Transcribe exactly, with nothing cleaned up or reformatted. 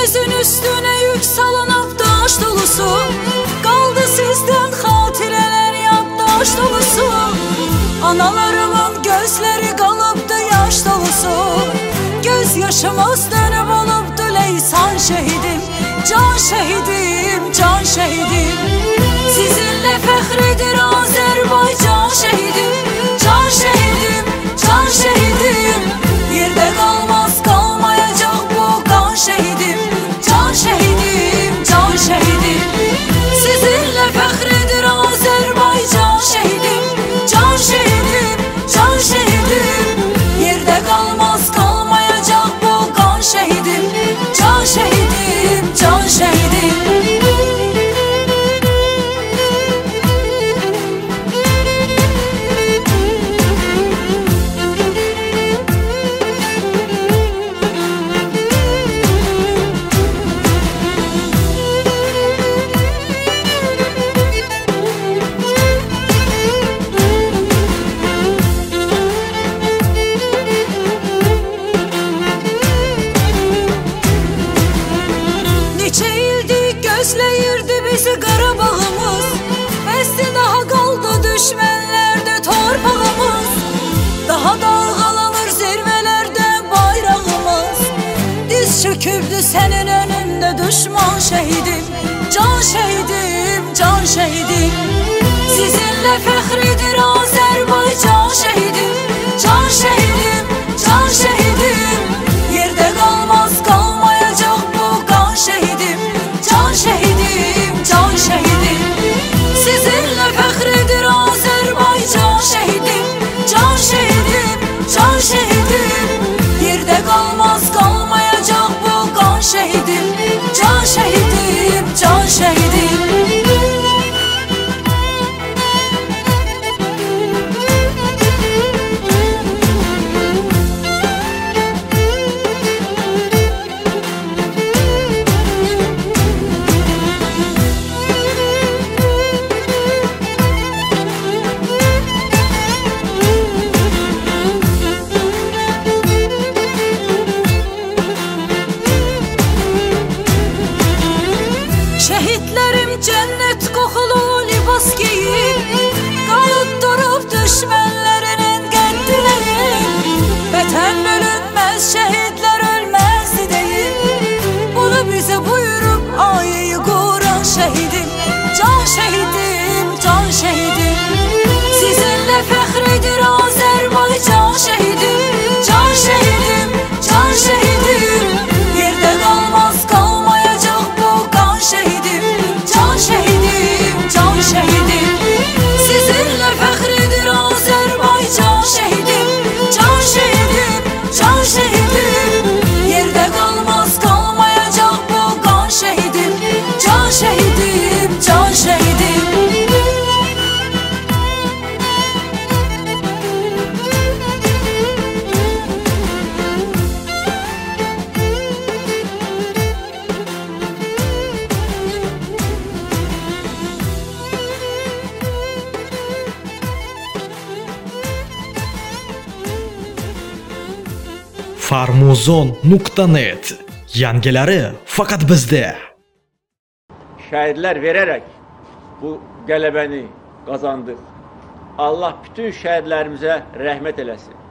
Gözün üstüne yük salınıp daş dolusu, kaldı sizden hatireler yaddaş dolusu. Analarımın gözleri kalıptı yaş dolusu, göz yaşımız dönüp oluptu leysan şehidim. Can şehidim, can şehidim. Sizinle fəxridir Azərbaycan şehidim. Can şehidim, can şehidim. Yerde kalmaz kalmayacak bu kan şehidim. Can şehidim, can şehidim. Sizinle fəxridir Azərbaycan şehidim. Can şehidim, can şehidim. Yerde kalmaz kalmayacak bu kan şehidim. Can şehidim, can şehidim. Gözləyirdi bizi Qarabağımız, bəsdi daha qaldı düşmənlərdə torpağımız. Daha dalğalanır zirvələrdə bayrağımız. Diz çökübdü sənin önündə düşman şehidim. Can şehidim, can şehidim. Sizinlə fəxridir Azərbaycan şehidim. Can şehidim, can şehidim. Yerde qalmaz qalmayacaq bu qan şehidim. Can şehidim, can şehidim. Sizinle fəxridir Azərbaycan şehidim. Can şehidim, can şehidim. Yerde kalmaz kalmayacak bu kan şehidim. Can şehidim, can şehidim. Şehitlerim cennet kokulu libas giyip, kalıp durup düşmenlerinin kendileri. Vətən bölünmez, şehitler ölmez değil. Bunu bize buyurup ayı kuran şehidim. Can şehidim, can şehidim. Sizinle fəxridir Azərbaycan şehidim. Can şehidim, can şehidim. Yerde kalmaz kalmayacak bu kan şehidim. Can şehidim, can şehidim. Sizinle fəxridir Azərbaycan şehidim. Can şehidim, can şehidim. Yerde kalmaz kalmayacak bu kan şehidim. Can şehidim, can şehidim. farmuzon nuqta net yangilari faqat bizda. Şəhidlər verərək bu qələbəni qazandıq. Allah bütün şəhidlərimizə rəhmət eləsin.